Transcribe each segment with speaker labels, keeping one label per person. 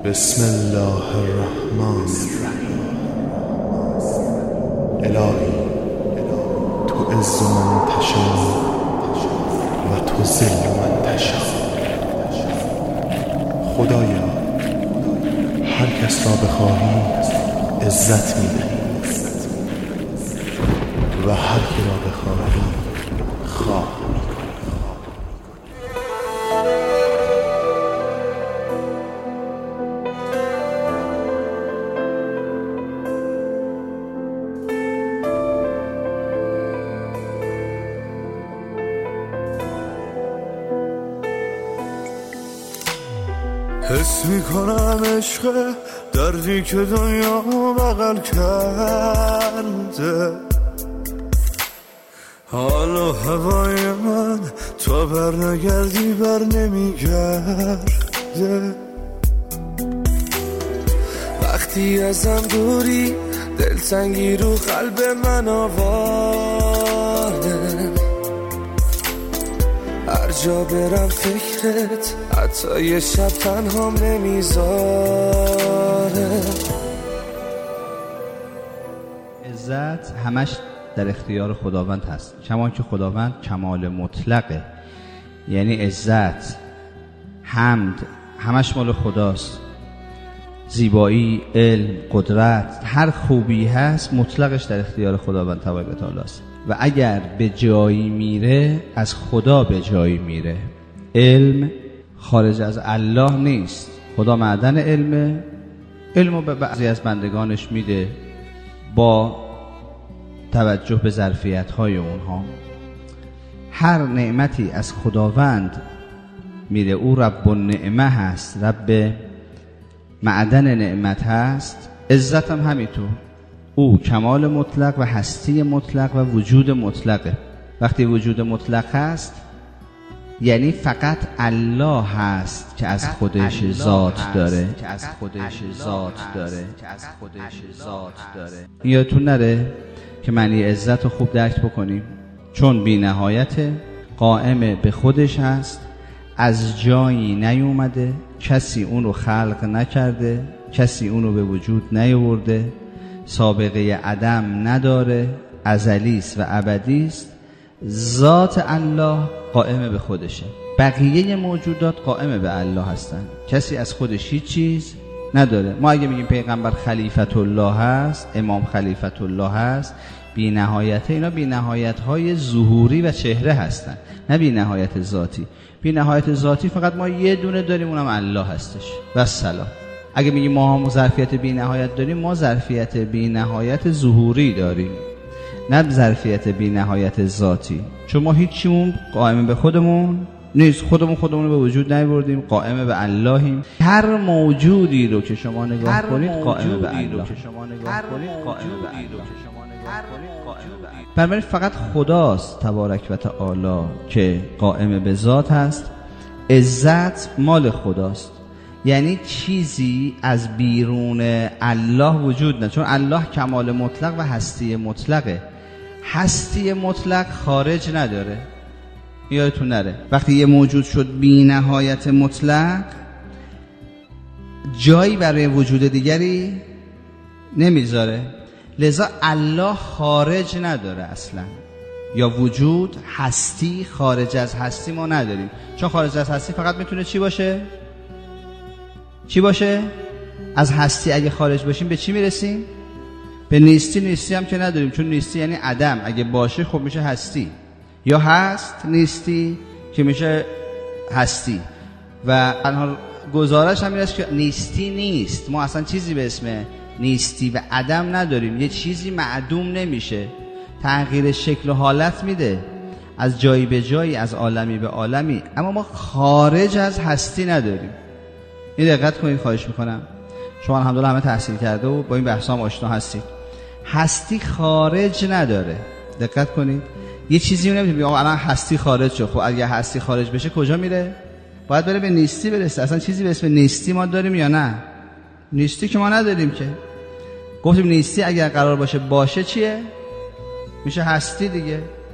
Speaker 1: بسم الله الرحمن الرحیم. الهی تو عز من تشاء و تو ذل من تشاء. خدایا هر کس را بخواهی عزت می‌دهی و هر کی را بخواهی خواه می‌کنی.
Speaker 2: حس میکنم عشق دردی که دنیا بغل کرده، حال و هوای من تا بر نگردی بر نمیگرده. وقتی ازم دوری دلتنگی رو قلب من آواره، هر جا برم فکرت حتی یه شب تنهام نمیذاره.
Speaker 3: عزت همش در اختیار خداوند هست، کما که خداوند کمال مطلقه، یعنی عزت، حمد همش مال خداست. زیبایی، علم، قدرت، هر خوبی هست مطلقش در اختیار خداوند تبارک و تعالی است. و اگر به جایی میره از خدا به جایی میره. علم خارج از الله نیست، خدا معدن علمه، علمو به بعضی از بندگانش میده با توجه به ظرفیت‌های اونها. هر نعمتی از خداوند میره، او رب النعمه هست، رب معدن نعمت هست. عزت هم همینطور، او کمال مطلق و هستی مطلق و وجود مطلقه. وقتی وجود مطلق هست یعنی فقط الله هست که از خودش ذات داره، یادتون نره که معنی عزت رو خوب درک بکنیم. چون بی نهایته، قائم به خودش هست، از جایی نیومده، کسی اون رو خلق نکرده، کسی اون رو به وجود نیاورده، سابقه عدم نداره، ازلیست و ابدیست. ذات الله قائم به خودشه، بقیه موجودات قائم به الله هستن، کسی از خودش هیچ چیز نداره. ما اگه میگیم پیغمبر خلیفت الله هست، امام خلیفت الله هست، بی نهایته، اینا بی نهایت های ظهوری و چهره هستن، نه بی نهایت ذاتی. بی نهایت ذاتی فقط ما یه دونه داریم، اونم الله هستش و سلام. اگه میگیم ما هم ظرفیت بی نهایت داریم، ما ظرفیت بی نهایت ظهوری داریم، نه ظرفیت بی نهایت ذاتی. چون ما هیچیمون قائم به خودمون نیست، خودمون رو به وجود نیاوردیم، قائم به اللهیم. هر موجودی رو که شما نگاه کنید قائم به الله. بنابراین فقط خداست تبارک و تعالی که قائم به ذات هست. عزت مال خداست، یعنی چیزی از بیرون الله وجود نه، چون الله کمال مطلق و هستی مطلقه. هستی مطلق خارج نداره، یادتون نره. وقتی یه موجود شد بی نهایت مطلق، جایی برای وجود دیگری نمیذاره. لذا الله خارج نداره اصلا، یا وجود، هستی خارج از هستی ما نداریم. چون خارج از هستی فقط میتونه چی باشه؟ از هستی اگه خارج باشیم به چی میرسیم؟ به نیستی. نیستی هم که نداریم، چون نیستی یعنی عدم. اگه باشه خب میشه هستی، یا هست نیستی که میشه هستی. و تنها گزارش هم این است که نیستی نیست. ما اصلا چیزی به اسم نیستی و عدم نداریم. یه چیزی معدوم نمیشه، تغییر شکل و حالت میده از جایی به جایی، از عالمی به عالمی، اما ما خارج از هستی نداریم. این دقت کنید، خواهش میکنم. شما الحمدلله همه تحصیل کرده و با این بحثا هم آشنا هستید. هستی خارج نداره، دقت کنید. یه چیزی نمیتونه بگه الان هستی خارج شد. خب اگه هستی خارج بشه کجا میره؟ باید بره به نیستی برسه. اصلا چیزی به اسم نیستی ما داریم یا نه؟ نیستی که ما نداریم که. گفتیم نیستی اگر قرار باشه چیه؟ میشه هستی دیگه.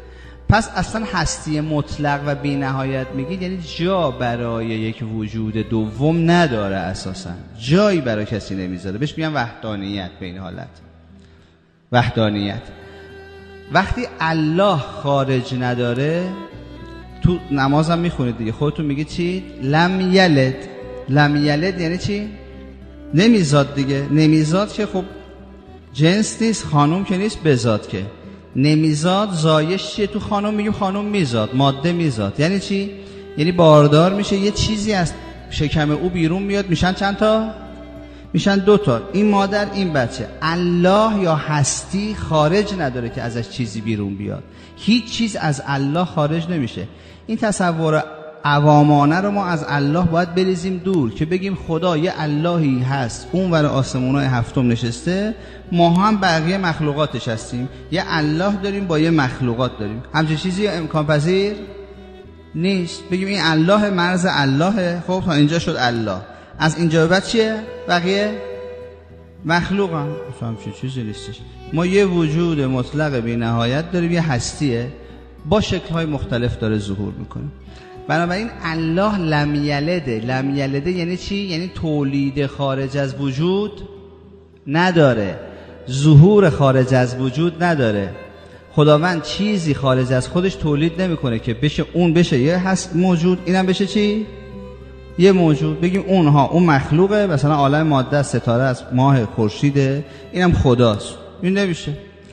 Speaker 3: پس اصلا هستی مطلق و بی نهایت میگید یعنی جا برای یک وجود دوم نداره، اساسا جایی برای کسی نمیذاره. بهش میگن وحدانیت. به این حالت وحدانیت. وقتی الله خارج نداره، تو نمازم میخونید دیگه، خودتون میگید چی؟ لم یلد. لم یلد یعنی چی؟ نمیزاد دیگه. نمیزاد که خب جنس نیست، خانوم که نیست، بزاد که نمیزاد. زایش چیه؟ تو خانوم میگیم خانوم میزاد، ماده میزاد. یعنی چی؟ یعنی باردار میشه، یه چیزی از شکم او بیرون میاد، میشن چند تا؟ میشن 2 تا، این مادر این بچه. الله یا هستی خارج نداره که ازش چیزی بیرون بیاد. هیچ چیز از الله خارج نمیشه. این تصور عوامانه رو ما از الله باید بریزیم دور، که بگیم خدا یه اللهی هست اون ور آسمونای 7 نشسته، ما هم بقیه مخلوقاتش هستیم. یه الله داریم با یه مخلوقات داریم. همچین چیزی امکان پذیر نیست. بگیم این الله مرز اللهه، خب تا اینجا شد الله، از اینجا به بعد چیه؟ بقیه مخلوق هم همچین چیزی نیستش. ما یه وجود مطلق بی نهایت داریم، یه هستیه با شکل‌های مختلف داره ظهور میکنه. بنابراین الله لم یلده. لم یلده یعنی چی؟ یعنی تولید خارج از وجود نداره، ظهور خارج از وجود نداره. خداوند چیزی خارج از خودش تولید نمیکنه که بشه اون بشه یه هست موجود، اینم بشه چی؟ یه موجود. بگیم اون مخلوقه، مثلا عالم ماده، ستاره از ماه، خورشیده، اینم خداست. این نمیشه.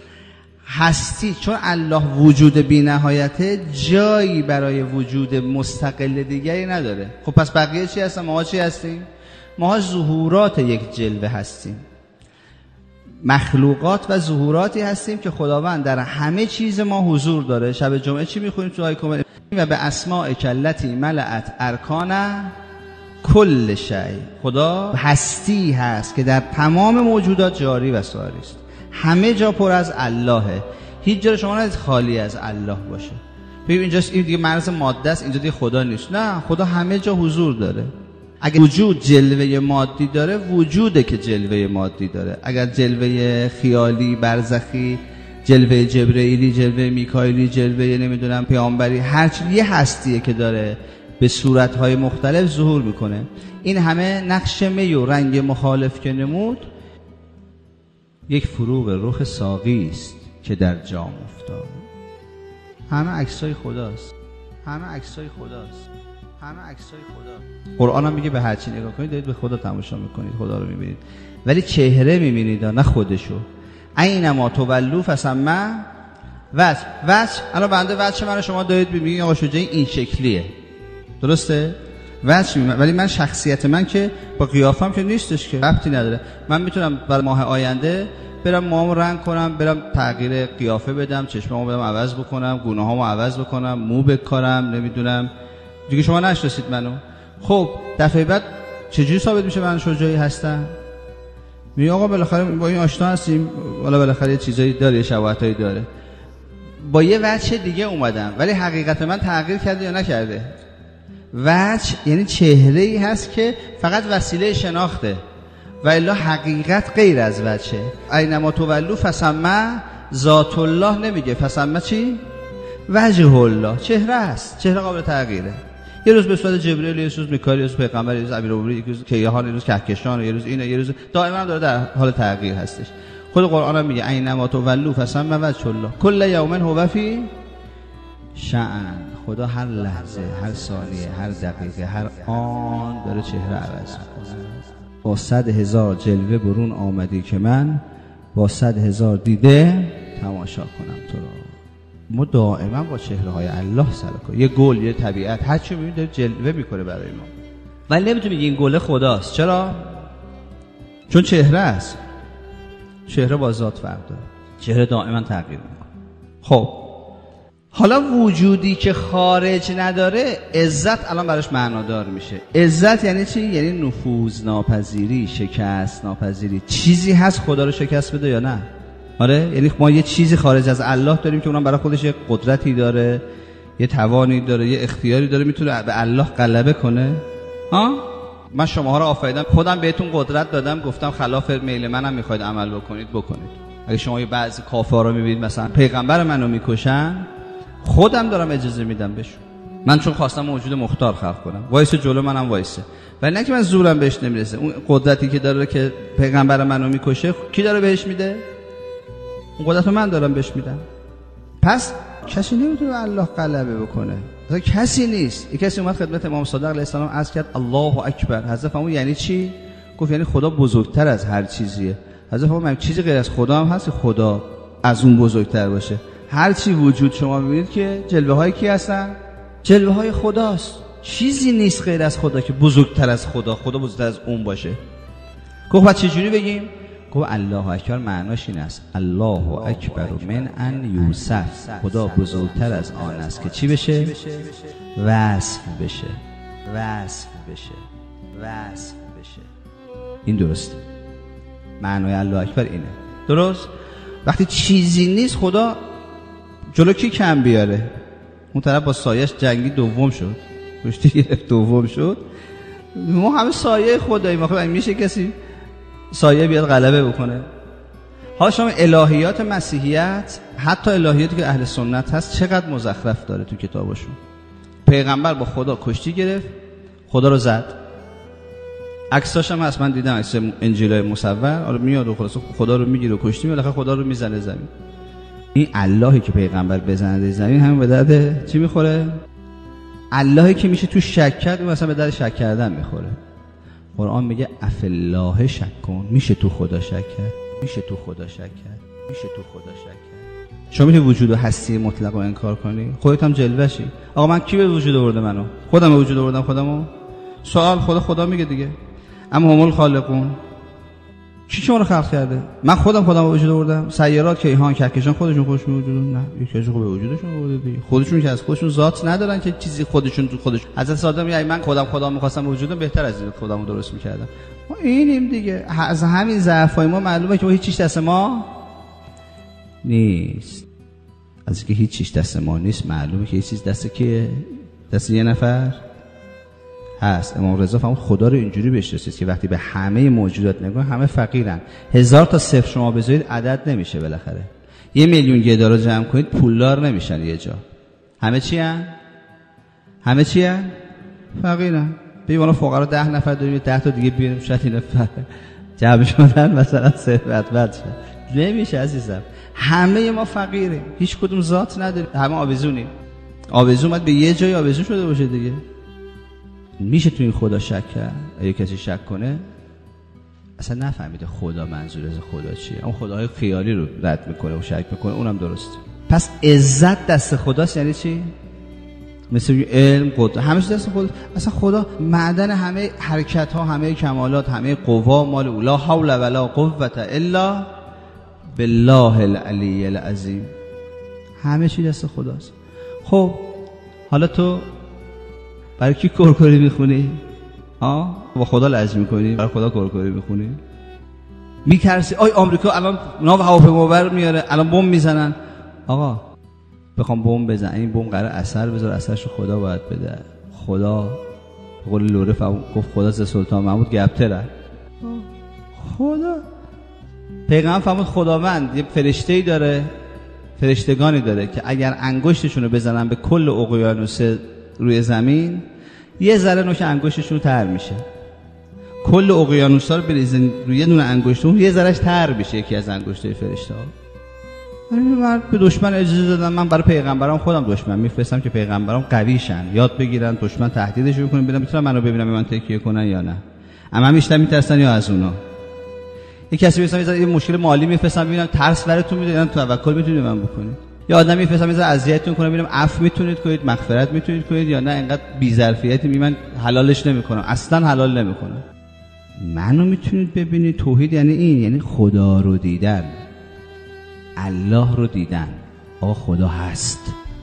Speaker 3: هستی چون الله وجود بی نهایته، جایی برای وجود مستقل دیگری نداره. خب پس بقیه چی هستن؟ ما چی هستیم؟ ما ظهورات یک جلوه هستیم، مخلوقات و ظهوراتی هستیم که خداوند در همه چیز ما حضور داره. شب جمعه چی میخونیم تو آیه کامل؟ و به اسماء کلتی ملأت ارکان کل شیء. خدا هستی هست که در تمام موجودات جاری و ساری است. همه جا پر از اللهه، هیچ جا شما ندید خالی از الله باشه. ببین اینجاست، این دیگه مرز ماده است، اینجا دیگه خدا نیست. نه، خدا همه جا حضور داره. اگر وجود جلوه مادی داره، وجوده که جلوه مادی داره. اگر جلوه خیالی، برزخی، جلوه جبرئیلی، جلوه میکائیلی، جلوه نمیدونم پیامبری، هر چی یه هستیه که داره به صورت‌های مختلف ظهور میکنه. این همه نقش می و رنگ مخالف که نمود، یک فروغ رخ ساقی است که در جام افتاد. همه عکسای خداست، همه عکسای خداست، همه عکسای خدا. قرآن هم میگه به هر چی نگاه کنید دارید به خدا تماشا میکنید، خدا رو میبینید، ولی چهره میبینید نه خودشو. اینما تولوا فثم وجه. الان بنده وجه من شما دارید میبینید آقا شجاعی این شکلیه، درسته؟ وجه میبینید، ولی من شخصیت من که با قیافم که نیستش، که ربطی نداره. من میتونم برای ماه آینده برم موامو رنگ کنم، برم تغییر قیافه بدم، چشمامو بدم عوض بکنم، گونه‌هامو عوض بکنم، مو بکارم، نمیدونم دیگه. شما نشناسید منو. خب دفعه بعد چجوری ثابت میشه من شجاعی هستم؟ میگه آقا بالاخره با این آشنا هستیم، والا بالاخره یه چیزایی داره، شباهتایی داره. با یه وجه دیگه اومدم، ولی حقیقت من تغییر کرده یا نکرده؟ وجه یعنی چهره‌ای هست که فقط وسیله شناخته، و الا حقیقت غیر از وجهه. اینما تولوا فثم ذات الله نمیگه، فثم چی؟ وجه الله. چهره است، چهره قابل تغییره. یه روز به صورت جبرئیل، یه روز میکائیل، یه روز پیغمبر، یه روز امیرالمومنین، یه روز کیهان، یه روز کهکشان، یه روز اینه، یه روز دائما هم داره در حال تغییر هستش. خود قرآن هم میگه اینما تولوا فثم وجه الله کل یوم هو فی شأن. خدا هر لحظه، هر ثانیه، هر دقیقه، هر آن داره چهره عوض میکنه. با 100,000 جلوه برون آمدی که من با 100,000 دیده تماشا کنم تو را. ما دائما با چهره های الله سر کنیم. یه گل، یه طبیعت، هر چی میبینید داره جلوه میکنه برای ما، ولی نمیتونی بگی این گل خداست. چرا؟ چون چهره است. چهره با ذات فرق داره، چهره دائما تغییر میکنه. خب حالا وجودی که خارج نداره، عزت الان براش معنادار میشه. عزت یعنی چی؟ یعنی نفوذ ناپذیری، شکست ناپذیری. چیزی هست خدا رو شکست بده یا نه؟ آره، یعنی ما یه چیزی خارج از الله داریم که اونم برای خودش یه قدرتی داره، یه توانی داره، یه اختیاری داره، میتونه به الله غلبه کنه. من شماها رو آفریدم، خودم بهتون قدرت دادم، گفتم خلاف میل منم میخواید عمل بکنید. اگه شما یه بعضی کافرها رو میبینید مثلا پیغمبر منو میکشن، خودم دارم اجازه میدم بهشون. من چون خواستم موجود مختار خلق کنم، وایس جلو منم وایسه، ولی نه که من زورم بهش نمیرسه. اون قدرتی که داره که پیغمبر منو میکشه، کی داره بهش میده؟ اون قدرت رو من دارم بهش میدم. پس کسی نمیتونه الله غلبه بکنه، اصلا کسی نیست. یک کسی اومد خدمت امام صادق علیه السلام عرض کرد الله اکبر. حضرت فرمود یعنی چی؟ گفت یعنی خدا بزرگتر از هر چیزیه. حضرت فرمود چیزی غیر از خدا هم هست؟ خدا از اون بزرگتر باشه. هر چی وجود شما میبینید که جلوه های کی هستن؟ جلوه های خداست. چیزی نیست غیر از خدا که بزرگتر از خدا بزرگتر از اون باشه. گفت بعد چجوری بگیم؟ گفت الله اکبر معناش این است الله اکبر من ان یوصف، خدا بزرگتر از آن است که چی بشه؟ وصف بشه. این درسته. معنای الله اکبر اینه. درست؟ وقتی چیزی نیست خدا جلو کی کم بیاره؟ اون طرف با سایش جنگی دوم شد، کشتی گرفت دوم شد. ما همه سایه خداییم. آخه میشه کسی سایه بیاد غلبه بکنه؟ حالا شما الهیات مسیحیت، حتی الهیاتی که اهل سنت هست، چقدر مزخرف داره تو کتابشون. پیغمبر با خدا کشتی گرفت، خدا رو زد. عکساش هم هست، من دیدم عکس انجیلای مصور. آره میاد و خدا رو میگیره و کشتی میاد، خدا رو میزنه زمین. این اللهی که پیغمبر بزنه زمین همین به درد چی میخوره؟ اللهی که میشه تو شک کرد، اون مثلا به درد شک کردن میخوره. قرآن میگه افالله شک کن. میشه تو خدا شک کرد. شما میتونی وجود و هستی مطلق رو انکار کنی؟ خودت هم جلوه‌شی. آقا من کی به وجود آورده منو؟ خودم به وجود آوردم خودمو. سوال خدا میگه دیگه. اما هم الخالقون، کی شما رو خلق کرده؟ من خودم به وجود آوردم. سیارات، کیهان، کهکشان خودشون به وجود نه، یکیشون به وجودشون آورده دیگه. خودشون که از خودشون ذات ندارن که چیزی خودشون تو خودشون. حضرت صادق میگه من خودم می‌خواستم به وجودم بهتر از این خودمو درست می‌کردم. ما اینیم دیگه. از همین ضعفای ما معلومه که هیچ چیز دست ما نیست. از اینکه هیچ چیز دست ما نیست معلومه که هیچ چیز دست کیه؟ دست یه نفر هست. امام رضا فرمود خدا رو اینجوری بشناسید که وقتی به همه موجودات نگاه، همه فقیرن. 1000 تا صفر شما بذارید عدد نمیشه. بالاخره 1 میلیون گدا رو جمع کنید پولدار نمیشن یه جا. همه چی هن؟ فقیرن. بیوانا فقرا 10 نفر داریم، 10 تا دیگه بیاریم شاید این نفر جمع شدن مثلا ثروتمند شد. نمیشه عزیزم. همه ما فقیریم، هیچ کدوم ذات نداریم، همه آویزونیم. آویزون باید به یه جای آویزون شده باشه دیگه. میشه تو این خدا شک کرد؟ اگه کسی شک کنه اصلا نفهمیده خدا منظور از خدا چیه. اون خداهای خیالی رو رد میکنه و شک میکنه، اونم درسته. پس عزت دست خداست. یعنی چی؟ مثل علم، قدرت، همه چیز دست خدا. اصلا خدا معدن همه حرکت ها، همه کمالات، همه قوا مال او. لا حول ولا قوة الا بالله العلی العظیم. همه چی دست خداست. خب حالا تو برای کی کرکری میخونی؟ با خدا لج میکنی؟ برای خدا کرکری میخونی؟ میترسی آی آمریکا الان ناو هواپیمابر میاره، الان بمب میزنن. آقا بخوام بمب بزنن، این بمب قرار اثر بذاره، اثرشو خدا باید بده. خدا به قول لوره گفت خدا ز سلطان محمود گبتره. خدا پیغمبر فرمود خداوند یه فرشته‌ای داره، فرشتگانی داره که اگر انگشتشون رو بزنن به کل اقیانوس روی زمین، یه ذره نوک انگشتشون تر میشه. کل اقیانوس‌ها رو بریزن روی یه دونه انگشتون، یه ذرهش تر میشه یکی از انگشتای فرشته‌ها. من به دشمن اجازه دادم. من برای پیغمبرام خودم دشمن میفرستم که پیغمبرام قویشن، یاد بگیرن، دشمن تهدیدشون کنه، ببینم میتونن منو ببینن، به من تکیه کنن یا نه. اما بیشتر میترسن یا از اونا. یک کسی میفرستم یه مشکل مالی میفرستم ببینم ترس براتون میده یا توکل میتونید من بکنید. یا آدمی میفرستم یه ذره اذیتتون کنه ببینم عفو میتونید کنید، مغفرت میتونید کنید یا نه اینقدر بی‌ظرفیتی من حلالش نمیکنم، اصلا حلال نمیکنم. منو میتونید ببینید. توحید یعنی این، یعنی خدا رو دیدن، الله رو دیدن. آقا خدا هست،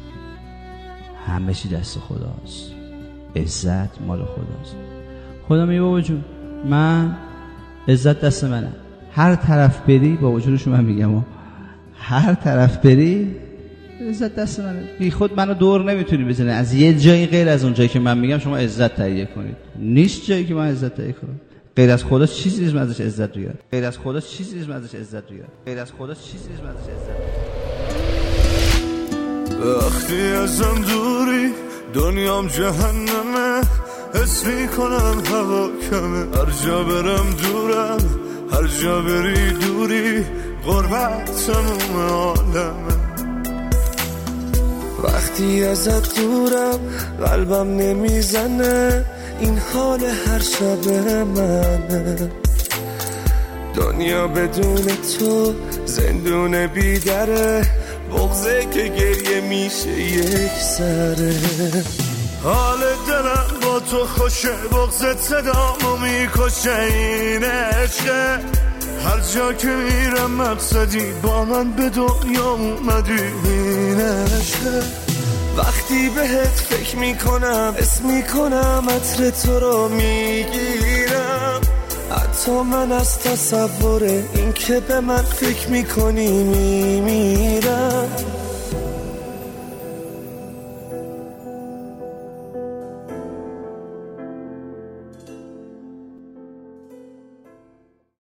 Speaker 3: همه چی دست خداست، عزت مال خداست. خدا میگه بابا جون من عزت دست منه، هر طرف بری با وجودش من میگم هر طرف بری عزت دست منه. بی خود منو دور نمیتونی بزنی از یه جایی غیر از اون جایی که من میگم شما عزت تهیه کنید. نیست جایی که من عزت تهیه کنم. غیر از خدا چیزی نیست من ازش عزت بگیرم. غیر از خدا چیزی نیست من ازش عزت بگیرم. غیر از خدا چیزی نیست من ازش عزت بگیرم.
Speaker 2: وقتی ازم دوری دنیام جهنمه، حس میکنم هوا کمه، هر جا برم دورم، هر جا بری دوری، غربت تموم عالمه. وقتی ازت دورم قلبم نمیزنه، این حال هر شب منه. دنیا بدون تو زندون بیدره، بغضه که گریه میشه یک سره. حال دلم با تو خوشه، بغضت صدامو میکشه، این عشقه. هر جا که میرم مقصدی، با من به دنیا اومدی، این عشقه. وقتی بهت فکر میکنم، حس میکنم عطر تو رو میگیرم، حتی من از تصور این که به من فکر میکنی میمیرم.